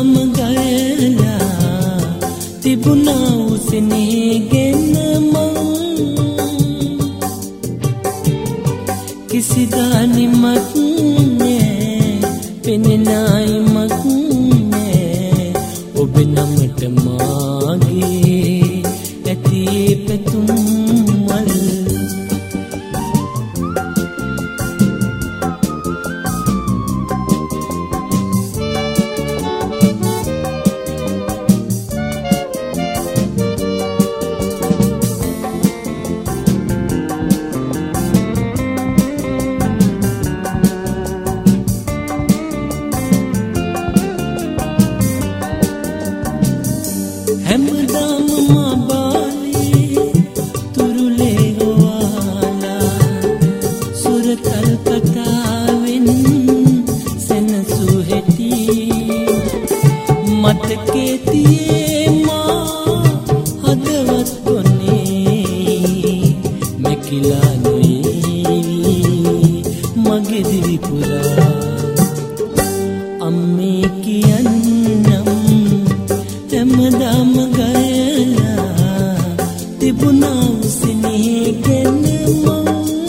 හැමදාම ගයලා තිබුණා උසනේගෙන මං කිසිදා නිමක් නෑ පෙනෙනායිමක් නෑ ඔබ නමට මාගේ ඇති පැතුම් මල් හැමදාම මා බාලේ තුරුලේ ගෝවාලා සුරතල් කතාවෙන් සෙනසු හැටි මතකේ තියේ මා හදවත් කොනේ මැකිලා නොයේවි මගේ දිවි පුරා අම්මේ කියන්නම් හැමදාම ගයලා තිබුණා උසනේගෙන මං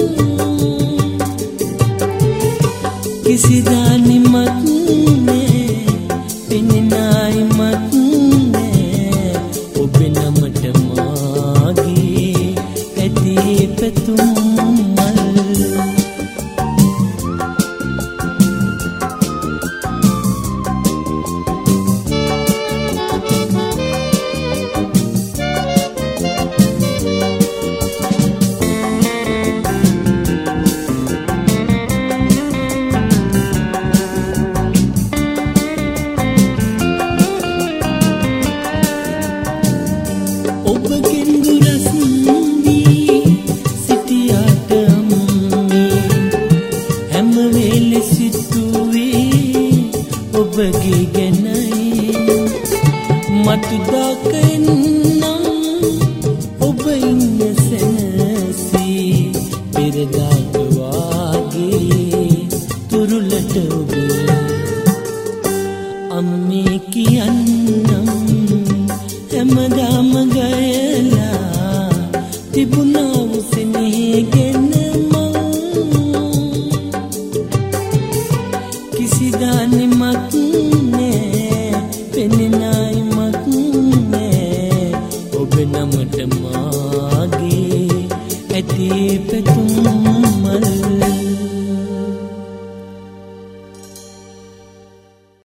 කිසිදා නිමක් නෑ පෙනෙනායිමක් නෑ ඔබ නමට මාගේ ඇති පැතුම් මල් ඔබගෙන් දුරස් වී සිටියාට අම්මේ හැම වෙලේ සිතුවේ ඔබගේ ගැනයි මතු දාකෙන්නම් ඔබ ඉන්න සැනසී පෙරදාක වාගේ තුරුලට ඔබ අම්මේ කියන්නම් හැමදාම ගයලා තිබුණා උසනේගෙන මං කිසිදා නිමක් නෑ පෙනෙනායිමක් නෑ ඔබ නමට මාගේ ඇති පැතුම්